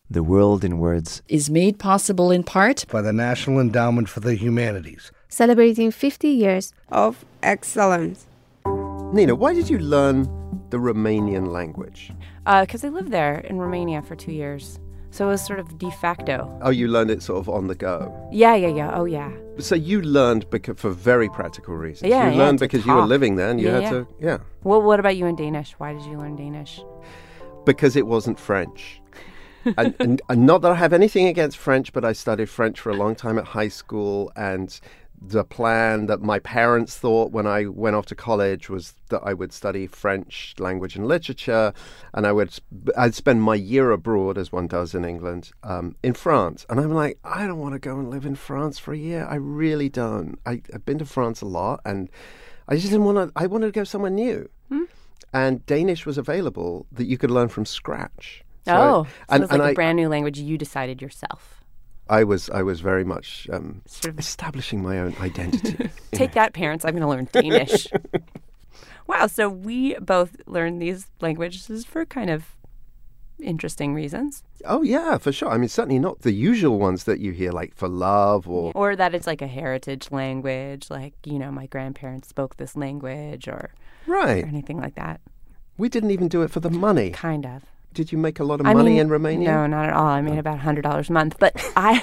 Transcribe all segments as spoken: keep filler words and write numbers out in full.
The World in Words is made possible in part by the National Endowment for the Humanities, celebrating fifty years of excellence. Nina, why did you learn the Romanian language? Because uh, I lived there in Romania for two years. So it was sort of de facto. Oh, you learned it sort of on the go? Yeah, yeah, yeah. Oh, yeah. So you learned because, for very practical reasons. Yeah, You yeah, learned because talk. you were living there and you yeah, had yeah. to, yeah. Well, what about you in Danish? Why did you learn Danish? Because it wasn't French. and, and, and not that I have anything against French, but I studied French for a long time at high school, and the plan that my parents thought when I went off to college was that I would study French language and literature, and I would I'd spend my year abroad, as one does in England, um, in France. And I'm like, I don't want to go and live in France for a year. I really don't. I, I've been to France a lot, and I just didn't want to. I wanted to go somewhere new. Hmm? And Danish was available that you could learn from scratch. So oh, so and, it's like and a I, brand new language you decided yourself. I was I was very much um, Sort of establishing my own identity. Take that, parents. I'm going to learn Danish. Wow. So we both learned these languages for kind of interesting reasons. Oh, yeah, for sure. I mean, certainly not the usual ones that you hear, like for love or... Or that it's like a heritage language, like, you know, my grandparents spoke this language or, right. or anything like that. We didn't even do it for the money. Kind of. Did you make a lot of I money mean, in Romania? No, not at all. I made about one hundred dollars a month, but I...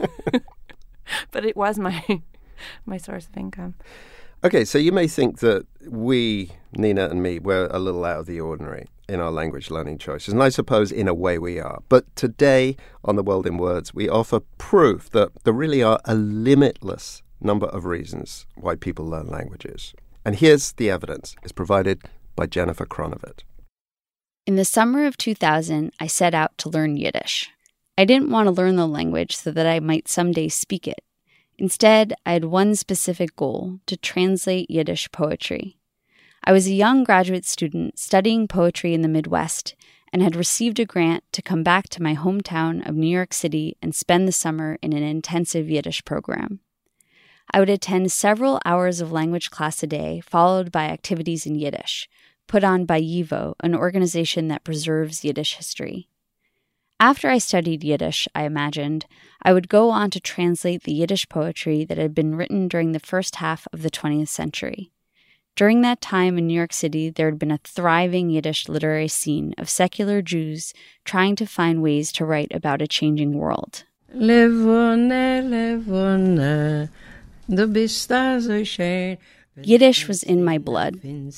but it was my my source of income. Okay, so you may think that we, Nina and me, we're a little out of the ordinary in our language learning choices, and I suppose in a way we are. But today on The World in Words, we offer proof that there really are a limitless number of reasons why people learn languages. And here's the evidence. It's provided by Jennifer Kronovic. In the summer of two thousand, I set out to learn Yiddish. I didn't want to learn the language so that I might someday speak it. Instead, I had one specific goal: to translate Yiddish poetry. I was a young graduate student studying poetry in the Midwest and had received a grant to come back to my hometown of New York City and spend the summer in an intensive Yiddish program. I would attend several hours of language class a day, followed by activities in Yiddish, put on by YIVO, an organization that preserves Yiddish history. After I studied Yiddish, I imagined, I would go on to translate the Yiddish poetry that had been written during the first half of the twentieth century. During that time in New York City, there had been a thriving Yiddish literary scene of secular Jews trying to find ways to write about a changing world. Levone, levone, du bist da so schön. Yiddish was in my blood.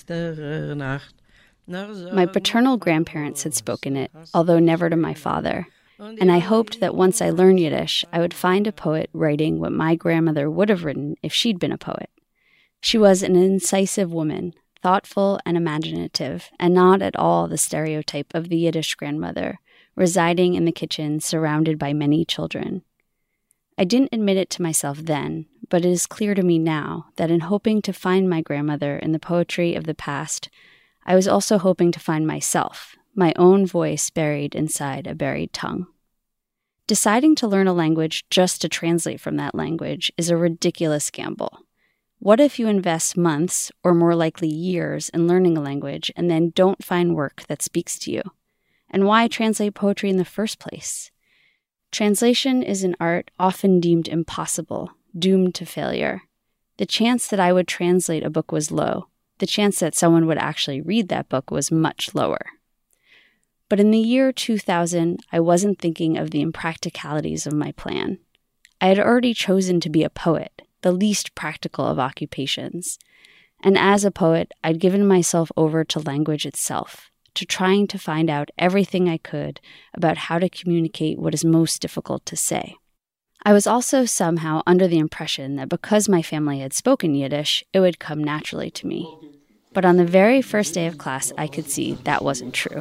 My paternal grandparents had spoken it, although never to my father, and I hoped that once I learned Yiddish, I would find a poet writing what my grandmother would have written if she'd been a poet. She was an incisive woman, thoughtful and imaginative, and not at all the stereotype of the Yiddish grandmother, residing in the kitchen surrounded by many children. I didn't admit it to myself then, but it is clear to me now that in hoping to find my grandmother in the poetry of the past, I was also hoping to find myself, my own voice buried inside a buried tongue. Deciding to learn a language just to translate from that language is a ridiculous gamble. What if you invest months, or more likely years, in learning a language and then don't find work that speaks to you? And why translate poetry in the first place? Translation is an art often deemed impossible, doomed to failure. The chance that I would translate a book was low. The chance that someone would actually read that book was much lower. But in the year two thousand, I wasn't thinking of the impracticalities of my plan. I had already chosen to be a poet, the least practical of occupations. And as a poet, I'd given myself over to language itself, to trying to find out everything I could about how to communicate what is most difficult to say. I was also somehow under the impression that because my family had spoken Yiddish, it would come naturally to me. But on the very first day of class, I could see that wasn't true.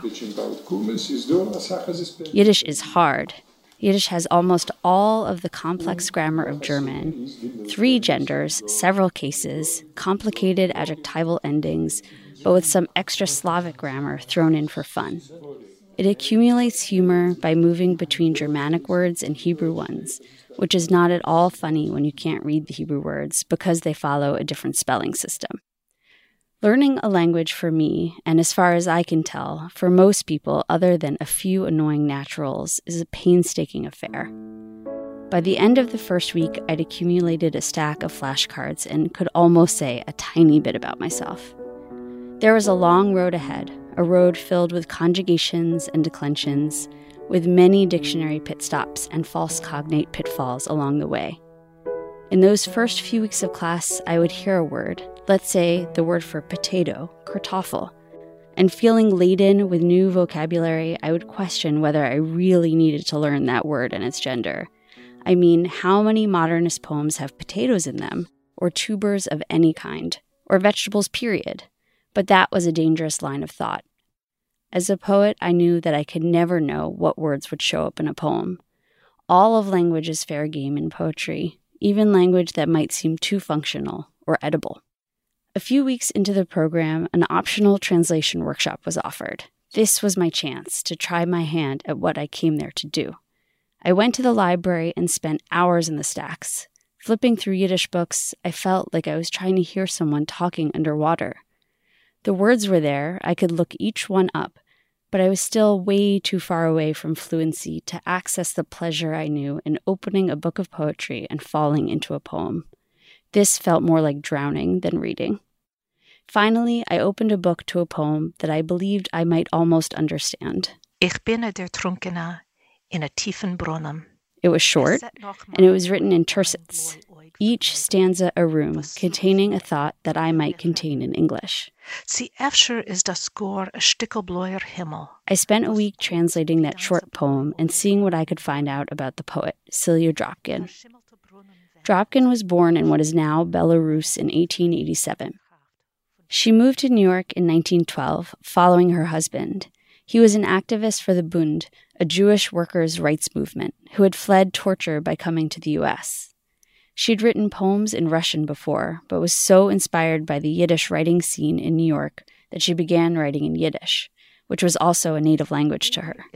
Yiddish is hard. Yiddish has almost all of the complex grammar of German, three genders, several cases, complicated adjectival endings, but with some extra Slavic grammar thrown in for fun. It accumulates humor by moving between Germanic words and Hebrew ones, which is not at all funny when you can't read the Hebrew words because they follow a different spelling system. Learning a language for me, and as far as I can tell, for most people other than a few annoying naturals, is a painstaking affair. By the end of the first week, I'd accumulated a stack of flashcards and could almost say a tiny bit about myself. There was a long road ahead, a road filled with conjugations and declensions, with many dictionary pit stops and false cognate pitfalls along the way. In those first few weeks of class, I would hear a word, let's say the word for potato, Kartoffel, and feeling laden with new vocabulary, I would question whether I really needed to learn that word and its gender. I mean, how many modernist poems have potatoes in them, or tubers of any kind, or vegetables, period? But that was a dangerous line of thought. As a poet, I knew that I could never know what words would show up in a poem. All of language is fair game in poetry, even language that might seem too functional or edible. A few weeks into the program, an optional translation workshop was offered. This was my chance to try my hand at what I came there to do. I went to the library and spent hours in the stacks. Flipping through Yiddish books, I felt like I was trying to hear someone talking underwater. The words were there, I could look each one up, but I was still way too far away from fluency to access the pleasure I knew in opening a book of poetry and falling into a poem. This felt more like drowning than reading. Finally, I opened a book to a poem that I believed I might almost understand. Ich bin der Trunkene in a tiefen Brunnen. It was short, and it was written in tercets, each stanza a room containing a thought that I might contain in English. Sie efscher is das score a stickelblauer Himmel. I spent a week translating that short poem and seeing what I could find out about the poet, Celia Dropkin. Dropkin was born in what is now Belarus in eighteen eighty-seven. She moved to New York in nineteen twelve, following her husband. He was an activist for the Bund, a Jewish workers' rights movement, who had fled torture by coming to the U S. She'd written poems in Russian before, but was so inspired by the Yiddish writing scene in New York that she began writing in Yiddish, which was also a native language to her.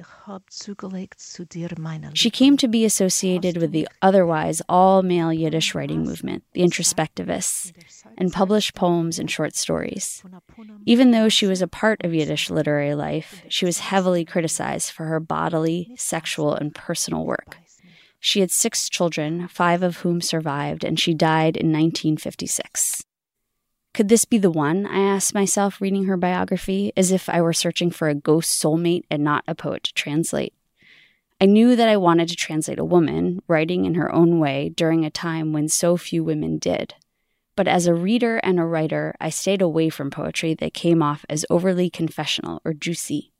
She came to be associated with the otherwise all-male Yiddish writing movement, the introspectivists, and published poems and short stories. Even though she was a part of Yiddish literary life, she was heavily criticized for her bodily, sexual, and personal work. She had six children, five of whom survived, and she died in nineteen fifty-six. Could this be the one, I asked myself reading her biography, as if I were searching for a ghost soulmate and not a poet to translate. I knew that I wanted to translate a woman, writing in her own way during a time when so few women did. But as a reader and a writer, I stayed away from poetry that came off as overly confessional or juicy.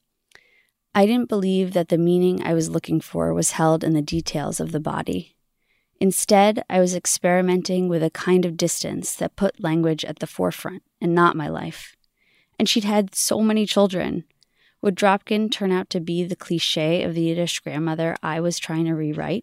I didn't believe that the meaning I was looking for was held in the details of the body. Instead, I was experimenting with a kind of distance that put language at the forefront and not my life. And she'd had so many children. Would Dropkin turn out to be the cliché of the Yiddish grandmother I was trying to rewrite?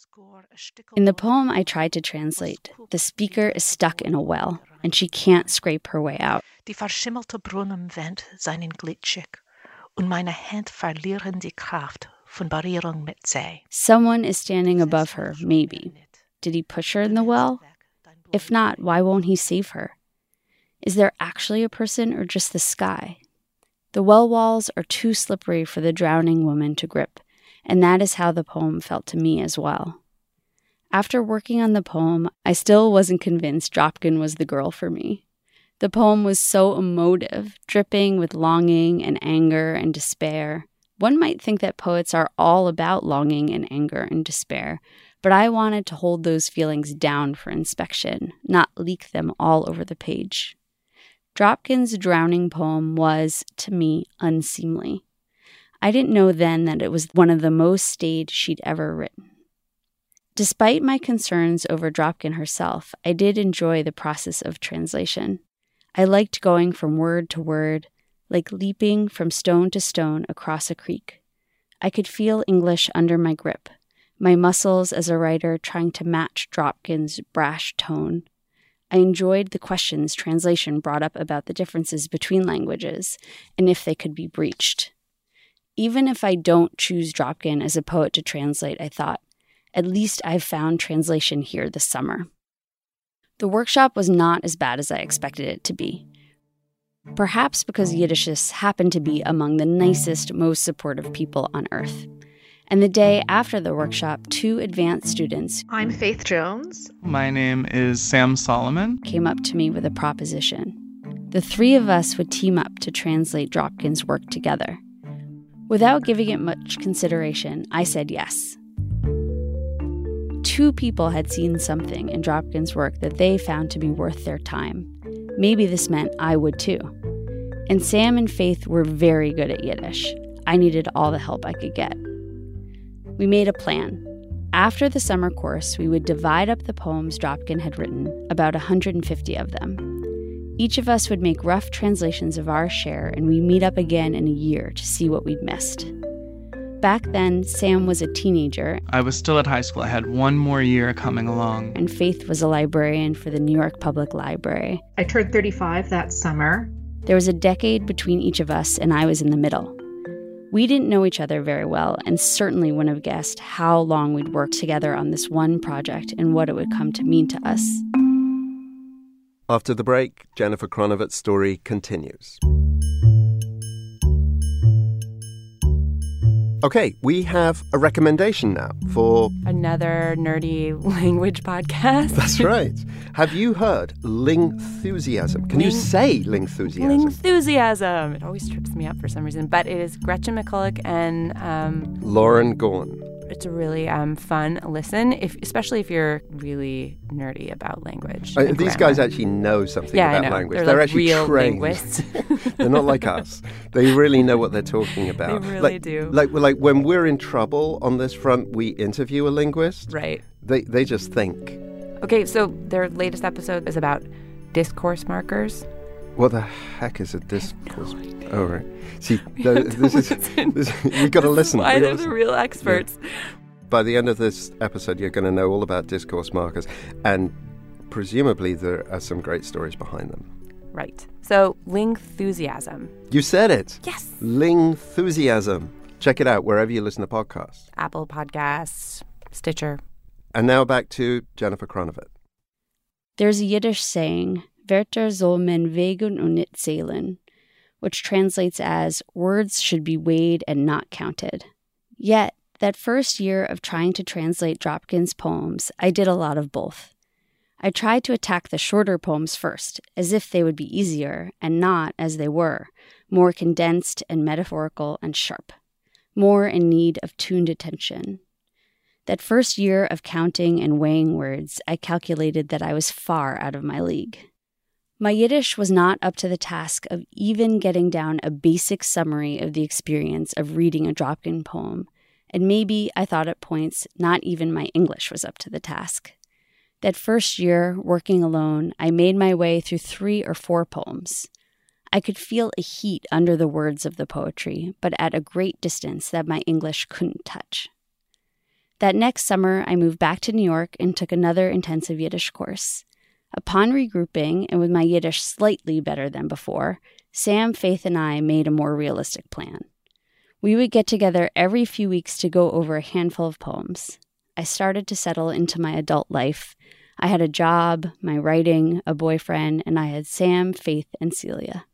In the poem I tried to translate, the speaker is stuck in a well, and she can't scrape her way out. Die verschimmelte Brunnen wendt seinen Glitschig, und meine Hände verlieren die Kraft von Berührung mit See. Someone is standing above her, maybe. Did he push her in the well? If not, why won't he save her? Is there actually a person or just the sky? The well walls are too slippery for the drowning woman to grip, and that is how the poem felt to me as well. After working on the poem, I still wasn't convinced Dropkin was the girl for me. The poem was so emotive, dripping with longing and anger and despair. One might think that poets are all about longing and anger and despair, but I wanted to hold those feelings down for inspection, not leak them all over the page. Dropkin's drowning poem was, to me, unseemly. I didn't know then that it was one of the most staid she'd ever written. Despite my concerns over Dropkin herself, I did enjoy the process of translation. I liked going from word to word, like leaping from stone to stone across a creek. I could feel English under my grip, my muscles as a writer trying to match Dropkin's brash tone. I enjoyed the questions translation brought up about the differences between languages and if they could be breached. Even if I don't choose Dropkin as a poet to translate, I thought, at least I've found translation here this summer. The workshop was not as bad as I expected it to be. perhaps because Yiddishists happen to be among the nicest, most supportive people on earth. And the day after the workshop, two advanced students, I'm Faith Jones. My name is Sam Solomon, came up to me with a proposition. The three of us would team up to translate Dropkin's work together. Without giving it much consideration, I said yes. Two people had seen something in Dropkin's work that they found to be worth their time. Maybe this meant I would too. And Sam and Faith were very good at Yiddish. I needed all the help I could get. We made a plan. After the summer course, we would divide up the poems Dropkin had written, about one hundred fifty of them. Each of us would make rough translations of our share, and we'd meet up again in a year to see what we'd missed. Back then, Sam was a teenager. I was still at high school. I had one more year coming along. And Faith was a librarian for the New York Public Library. I turned thirty-five that summer. There was a decade between each of us, and I was in the middle. We didn't know each other very well, and certainly wouldn't have guessed how long we'd worked together on this one project and what it would come to mean to us. After the break, Jennifer Kronowitz's story continues. Okay, we have a recommendation now for... another nerdy language podcast. That's right. Have you heard Lingthusiasm? Can Ling- you say Lingthusiasm? Lingthusiasm. It always trips me up for some reason. But it is Gretchen McCulloch and... Um, Lauren Gorn. It's a really um, fun listen, if, especially if you're really nerdy about language. Uh, and these grammar. guys actually know something yeah, about I know. language. They're, They're like actually real trained. linguists. They're not like us. They really know what they're talking about. They really like, do. Like, like when we're in trouble on this front, we interview a linguist. Right. They they just think. Okay, so their latest episode is about discourse markers. What the heck is a discourse? No oh, right. See, the, this is this, you've got to listen. Why You've they're gotta the listen. real experts. Yeah. By the end of this episode, you're going to know all about discourse markers, and presumably there are some great stories behind them. Right. So, Lingthusiasm. You said it. Yes. Lingthusiasm. Check it out wherever you listen to podcasts. Apple Podcasts, Stitcher. And now back to Jennifer Kronowitz. There's a Yiddish saying, Wörter soll man wägen und nicht zählen, which translates as, words should be weighed and not counted. Yet, that first year of trying to translate Dropkin's poems, I did a lot of both. I tried to attack the shorter poems first, as if they would be easier, and not, as they were, more condensed and metaphorical and sharp, more in need of tuned attention. That first year of counting and weighing words, I calculated that I was far out of my league. My Yiddish was not up to the task of even getting down a basic summary of the experience of reading a Dropkin poem, and maybe, I thought at points, not even my English was up to the task. That first year, working alone, I made my way through three or four poems. I could feel a heat under the words of the poetry, but at a great distance that my English couldn't touch. That next summer, I moved back to New York and took another intensive Yiddish course. Upon regrouping, and with my Yiddish slightly better than before, Sam, Faith, and I made a more realistic plan. We would get together every few weeks to go over a handful of poems. I started to settle into my adult life. I had a job, my writing, a boyfriend, and I had Sam, Faith, and Celia.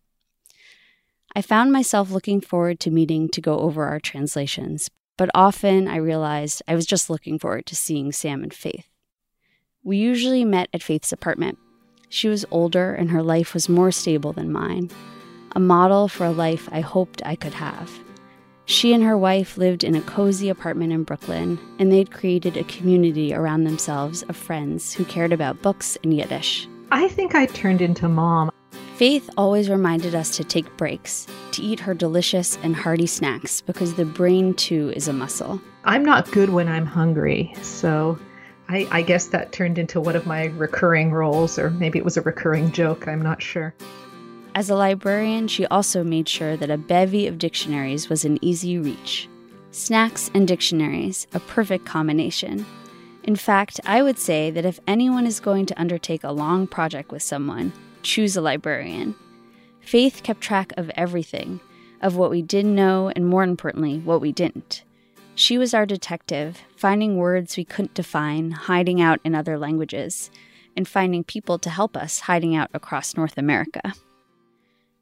I found myself looking forward to meeting to go over our translations, but often I realized I was just looking forward to seeing Sam and Faith. We usually met at Faith's apartment. She was older and her life was more stable than mine, a model for a life I hoped I could have. She and her wife lived in a cozy apartment in Brooklyn, and they'd created a community around themselves of friends who cared about books and Yiddish. I think I turned into mom. Faith always reminded us to take breaks, to eat her delicious and hearty snacks, because the brain, too, is a muscle. I'm not good when I'm hungry, so I, I guess that turned into one of my recurring roles, or maybe it was a recurring joke, I'm not sure. As a librarian, she also made sure that a bevy of dictionaries was in easy reach. Snacks and dictionaries, a perfect combination. In fact, I would say that if anyone is going to undertake a long project with someone, choose a librarian. Faith kept track of everything, of what we did know and, more importantly, what we didn't. She was our detective, finding words we couldn't define, hiding out in other languages, and finding people to help us hiding out across North America.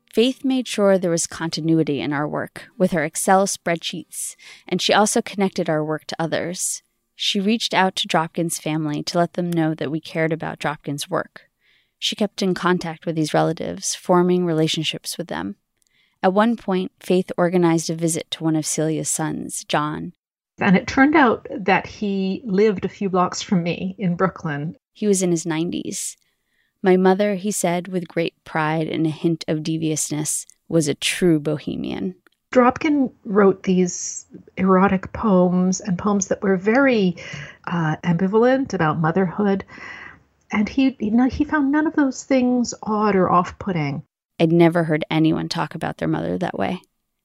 Faith made sure there was continuity in our work with her Excel spreadsheets, and she also connected our work to others. She reached out to Dropkin's family to let them know that we cared about Dropkin's work. She kept in contact with these relatives, forming relationships with them. At one point, Faith organized a visit to one of Celia's sons, John. And it turned out that he lived a few blocks from me in Brooklyn. He was in his nineties. My mother, he said with great pride and a hint of deviousness, was a true bohemian. Dropkin wrote these erotic poems and poems that were very uh, ambivalent about motherhood. And he, you know, he found none of those things odd or off-putting. I'd never heard anyone talk about their mother that way.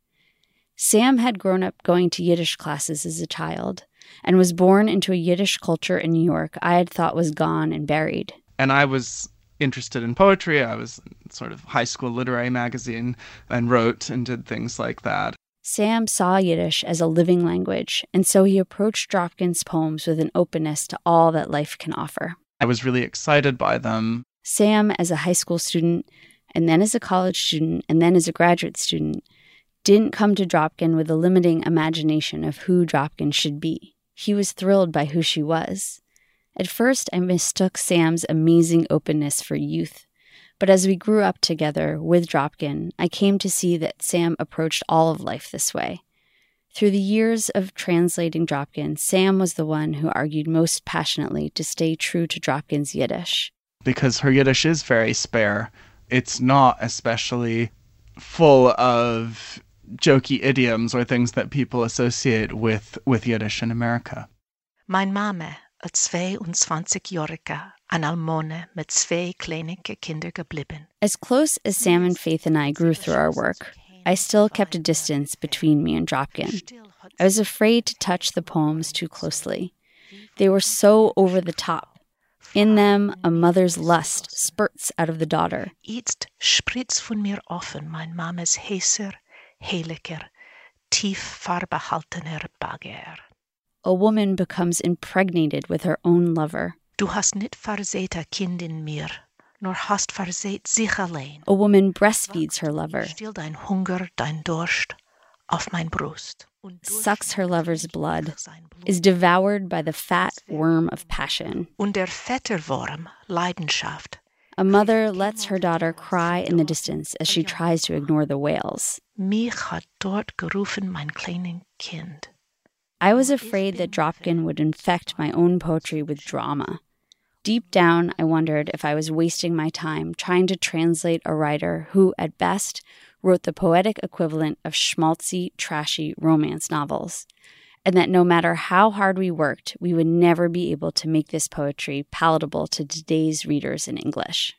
Sam had grown up going to Yiddish classes as a child and was born into a Yiddish culture in New York I had thought was gone and buried. And I was interested in poetry. I was in sort of high school literary magazine and wrote and did things like that. Sam saw Yiddish as a living language, and so he approached Dropkin's poems with an openness to all that life can offer. I was really excited by them. Sam, as a high school student, and then as a college student, and then as a graduate student, didn't come to Dropkin with a limiting imagination of who Dropkin should be. He was thrilled by who she was. At first, I mistook Sam's amazing openness for youth, but as we grew up together with Dropkin, I came to see that Sam approached all of life this way. Through the years of translating Dropkin, Sam was the one who argued most passionately to stay true to Dropkin's Yiddish. Because her Yiddish is very spare. It's not especially full of jokey idioms or things that people associate with, with Yiddish in America. Mein Mame, a zweiundzwanzigjährige, an Almone mit zwei kleinige Kinder geblieben. As close as Sam and Faith and I grew through our work, I still kept a distance between me and Dropkin. I was afraid to touch the poems too closely. They were so over the top. In them, a mother's lust spurts out of the daughter. Jetzt spritzt von mir offen mein Mames heißer, heiliger, tief farbehaltener Bagger. A woman becomes impregnated with her own lover. Du hast nicht versät a Kind in mir, nor hast versät sich allein. A woman breastfeeds her lover, Still dein Hunger, dein Durst auf mein Brust. sucks her lover's blood, is devoured by the fat worm of passion. Und der Vetterwurm, Leidenschaft. A mother lets her daughter cry in the distance as she tries to ignore the wails. Mich hat dort gerufen mein kleines Kind. I was afraid that Dropkin would infect my own poetry with drama. Deep down, I wondered if I was wasting my time trying to translate a writer who, at best, wrote the poetic equivalent of schmaltzy, trashy romance novels, and that no matter how hard we worked, we would never be able to make this poetry palatable to today's readers in English.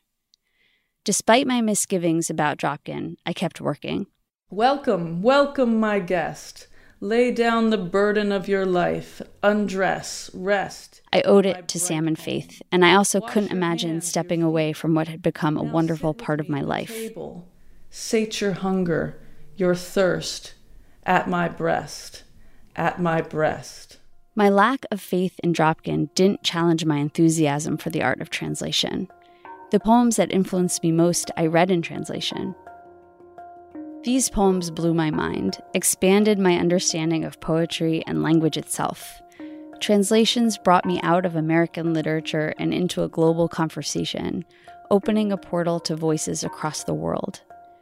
Despite my misgivings about Dropkin, I kept working. Welcome, welcome, my guest. Lay down the burden of your life. Undress, rest. I owed it to Sam and Faith, and I also couldn't imagine stepping away from what had become a wonderful part of my life. Sate your hunger, your thirst, at my breast, at my breast. My lack of faith in Dropkin didn't challenge my enthusiasm for the art of translation. The poems that influenced me most I read in translation. These poems blew my mind, expanded my understanding of poetry and language itself. Translations brought me out of American literature and into a global conversation, opening a portal to voices across the world.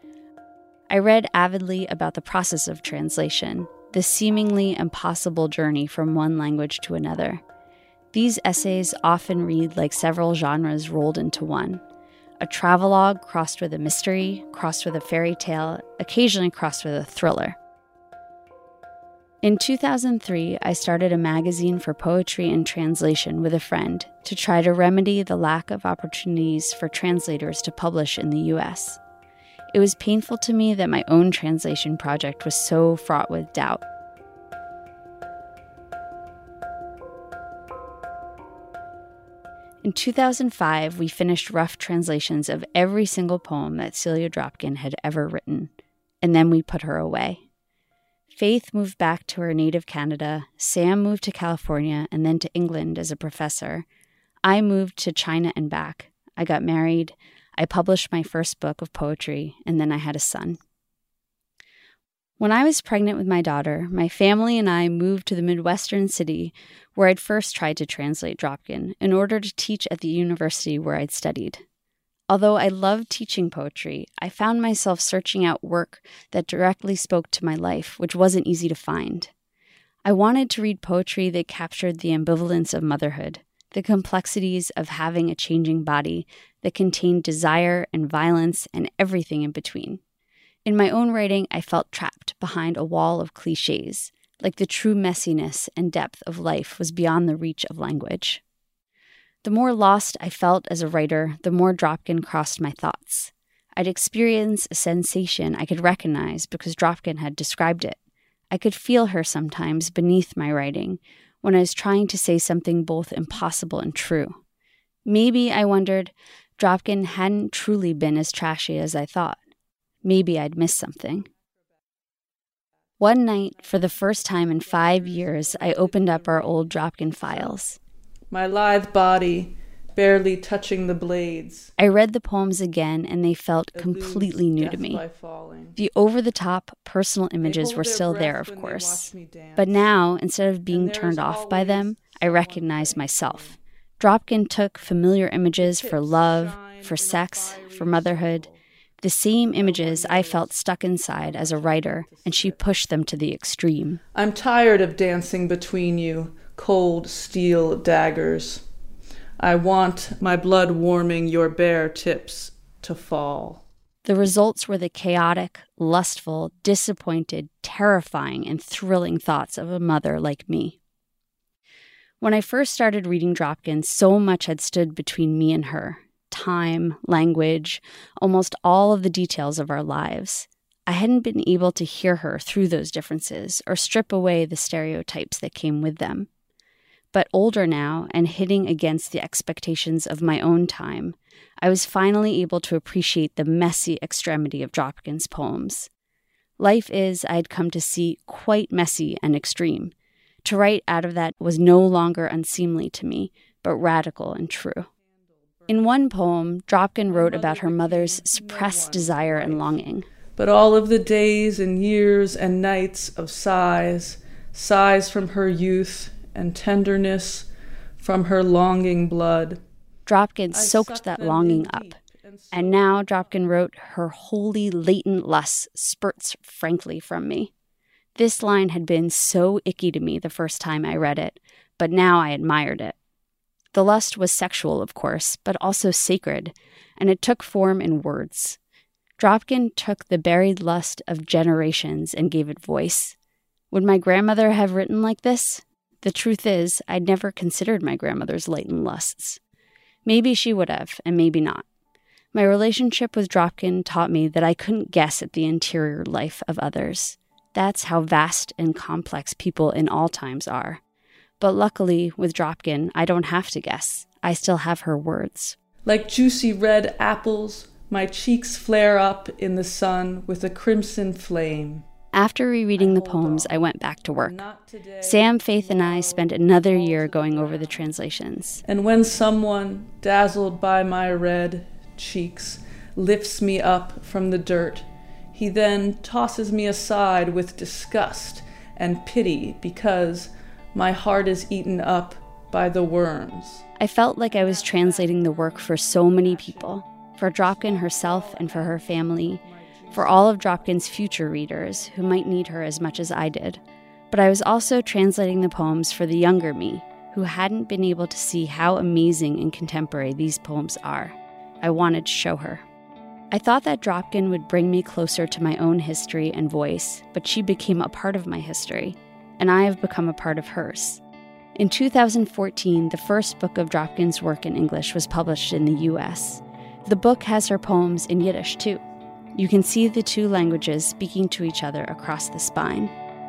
I read avidly about the process of translation, the seemingly impossible journey from one language to another. These essays often read like several genres rolled into one. A travelogue crossed with a mystery, crossed with a fairy tale, occasionally crossed with a thriller. In two thousand three, I started a magazine for poetry and translation with a friend to try to remedy the lack of opportunities for translators to publish in the U S. It was painful to me that my own translation project was so fraught with doubt. In two thousand five, we finished rough translations of every single poem that Celia Dropkin had ever written, and then we put her away. Faith moved back to her native Canada, Sam moved to California and then to England as a professor. I moved to China and back. I got married. I published my first book of poetry, and then I had a son. When I was pregnant with my daughter, my family and I moved to the Midwestern city where I'd first tried to translate Dropkin in order to teach at the university where I'd studied. Although I loved teaching poetry, I found myself searching out work that directly spoke to my life, which wasn't easy to find. I wanted to read poetry that captured the ambivalence of motherhood, the complexities of having a changing body that contained desire and violence and everything in between. In my own writing, I felt trapped behind a wall of cliches, like the true messiness and depth of life was beyond the reach of language. The more lost I felt as a writer, the more Dropkin crossed my thoughts. I'd experience a sensation I could recognize because Dropkin had described it. I could feel her sometimes beneath my writing when I was trying to say something both impossible and true. Maybe, I wondered, Dropkin hadn't truly been as trashy as I thought. Maybe I'd missed something. One night, for the first time in five years, I opened up our old Dropkin files. My lithe body barely touching the blades. I read the poems again, and they felt completely new to me. The over-the-top personal images were still there, of course. But now, instead of being turned off by them, I recognized myself. Dropkin took familiar images for love, for sex, for motherhood, the same images I felt stuck inside as a writer, and she pushed them to the extreme. I'm tired of dancing between you, cold steel daggers. I want my blood warming your bare tips to fall. The results were the chaotic, lustful, disappointed, terrifying, and thrilling thoughts of a mother like me. When I first started reading Dropkin, so much had stood between me and her. Time, language, almost all of the details of our lives. I hadn't been able to hear her through those differences or strip away the stereotypes that came with them. But older now and hitting against the expectations of my own time, I was finally able to appreciate the messy extremity of Dropkin's poems. Life is, I had come to see, quite messy and extreme. To write out of that was no longer unseemly to me, but radical and true. In one poem, Dropkin wrote about her mother's suppressed desire and longing. But all of the days and years and nights of sighs, sighs from her youth and tenderness, from her longing blood. Dropkin soaked that longing up. And now Dropkin wrote, her wholly latent lust spurts frankly from me. This line had been so icky to me the first time I read it, but now I admired it. The lust was sexual, of course, but also sacred, and it took form in words. Dropkin took the buried lust of generations and gave it voice. Would my grandmother have written like this? The truth is, I'd never considered my grandmother's latent lusts. Maybe she would have, and maybe not. My relationship with Dropkin taught me that I couldn't guess at the interior life of others. That's how vast and complex people in all times are. But luckily, with Dropkin, I don't have to guess. I still have her words. Like juicy red apples, my cheeks flare up in the sun with a crimson flame. After rereading the poems, I went back to work. Sam, Faith, and I spent another year going over the translations. And when someone, dazzled by my red cheeks, lifts me up from the dirt, he then tosses me aside with disgust and pity because my heart is eaten up by the worms. I felt like I was translating the work for so many people, for Dropkin herself and for her family, for all of Dropkin's future readers who might need her as much as I did. But I was also translating the poems for the younger me, who hadn't been able to see how amazing and contemporary these poems are. I wanted to show her. I thought that Dropkin would bring me closer to my own history and voice, but she became a part of my history, and I have become a part of hers. In two thousand fourteen, the first book of Dropkin's work in English was published in the U S. The book has her poems in Yiddish, too. You can see the two languages speaking to each other across the spine.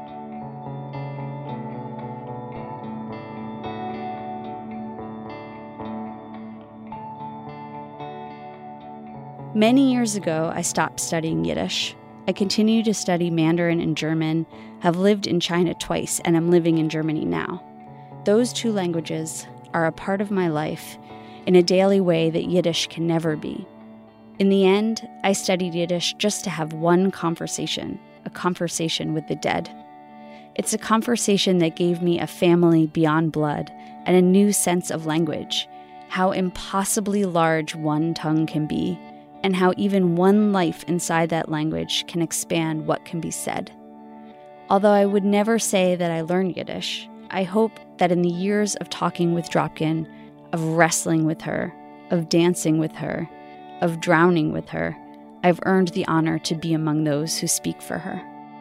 Many years ago, I stopped studying Yiddish. I continue to study Mandarin and German, have lived in China twice, and am living in Germany now. Those two languages are a part of my life in a daily way that Yiddish can never be. In the end, I studied Yiddish just to have one conversation, a conversation with the dead. It's a conversation that gave me a family beyond blood and a new sense of language, how impossibly large one tongue can be, and how even one life inside that language can expand what can be said. Although I would never say that I learned Yiddish, I hope that in the years of talking with Dropkin, of wrestling with her, of dancing with her, of drowning with her, I've earned the honor to be among those who speak for her.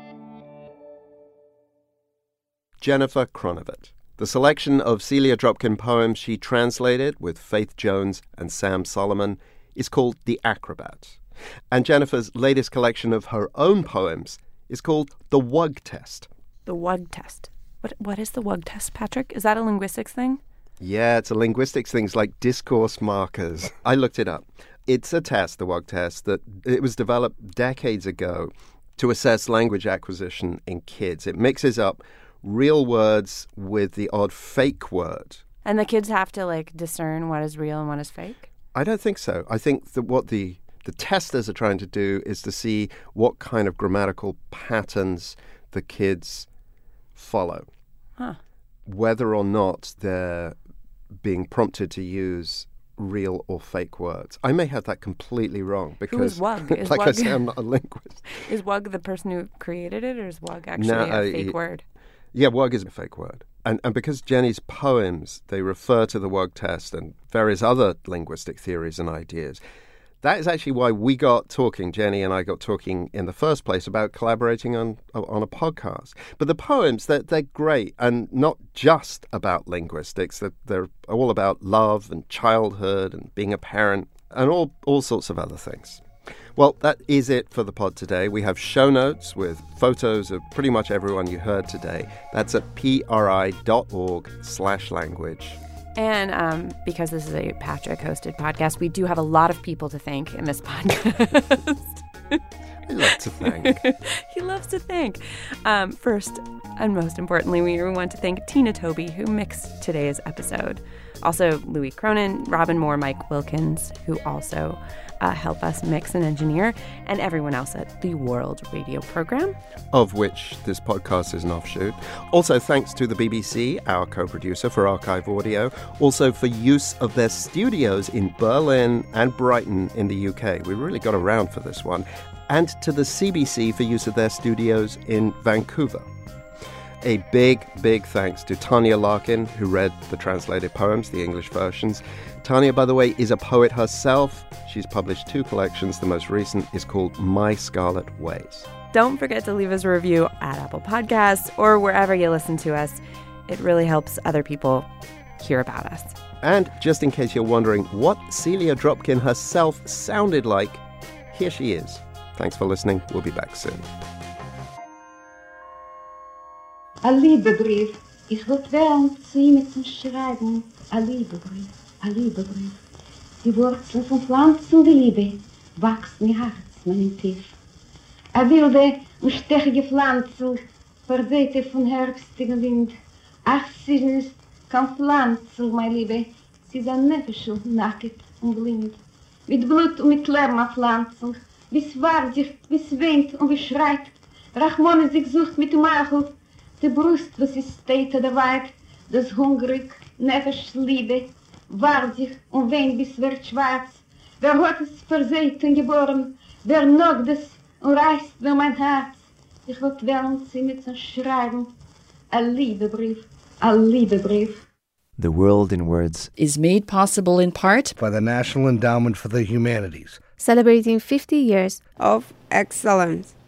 Jennifer Kronovit. The selection of Celia Dropkin poems she translated with Faith Jones and Sam Solomon is called The Acrobat. And Jennifer's latest collection of her own poems is called The Wug Test. The Wug Test. What What is the Wug Test, Patrick? Is that a linguistics thing? Yeah, it's a linguistics thing. It's like discourse markers. I looked it up. It's a test, the Wug Test, that it was developed decades ago to assess language acquisition in kids. It mixes up real words with the odd fake word. And the kids have to, like, discern what is real and what is fake? I don't think so. I think that what the, the testers are trying to do is to see what kind of grammatical patterns the kids follow. Huh. Whether or not they're being prompted to use real or fake words. I may have that completely wrong because, who is Wug? Is like Wug, I say, I'm not a linguist. Is Wug the person who created it, or is Wug actually no, a uh, fake he, word? Yeah, Wug is a fake word. And and because Jenny's poems, they refer to the Wug Test and various other linguistic theories and ideas. That is actually why we got talking, Jenny and I got talking in the first place about collaborating on on a podcast. But the poems, they're, they're great, and not just about linguistics. They're, they're all about love and childhood and being a parent and all, all sorts of other things. Well, that is it for the pod today. We have show notes with photos of pretty much everyone you heard today. That's at pri.org slash language. And um, because this is a Patrick-hosted podcast, we do have a lot of people to thank in this podcast. I love to thank. He loves to thank. Um, first and most importantly, we want to thank Tina Toby, who mixed today's episode. Also, Louis Cronin, Robin Moore, Mike Wilkins, who also uh, help us mix and engineer, and everyone else at the World Radio Program, of which this podcast is an offshoot. Also, thanks to the B B C, our co-producer, for archive audio. Also, for use of their studios in Berlin and Brighton in the U K. We really got around for this one. And to the C B C for use of their studios in Vancouver. A big, big thanks to Tanya Larkin, who read the translated poems, the English versions. Tanya, by the way, is a poet herself. She's published two collections. The most recent is called My Scarlet Ways. Don't forget to leave us a review at Apple Podcasts or wherever you listen to us. It really helps other people hear about us. And just in case you're wondering what Celia Dropkin herself sounded like, here she is. Thanks for listening. We'll be back soon. A Liebebrief. Ich wollte wählen zu ihm zum Schreiben. A Liebebrief, a Liebebrief. Die Wurzeln von Pflanzen der Liebe wachsen ihr Herz, meinem Tief. A wilde und stechige Pflanzen, verweite von herbstigem Wind. Ach, sie ist kein Pflanzen, meine Liebe. Sie ist ein Nefischl, nackt und blind. Mit Blut und mit Lärm a Pflanzen, bis wartet, bis weint und bis schreit. Rachmone sich sucht mit dem Eichel, die Brust, was ist steht oder weit, das hungrig, nefisch Liebe, wartet und weint bis wird schwarz. Wer hat es verseit und geboren, wer noch das und reißt mir mein Herz. Ich wollte wählen sie mit zum Schreiben, a Liebebrief, a Liebebrief. The World in Words is made possible in part by the National Endowment for the Humanities, celebrating fifty years of excellence.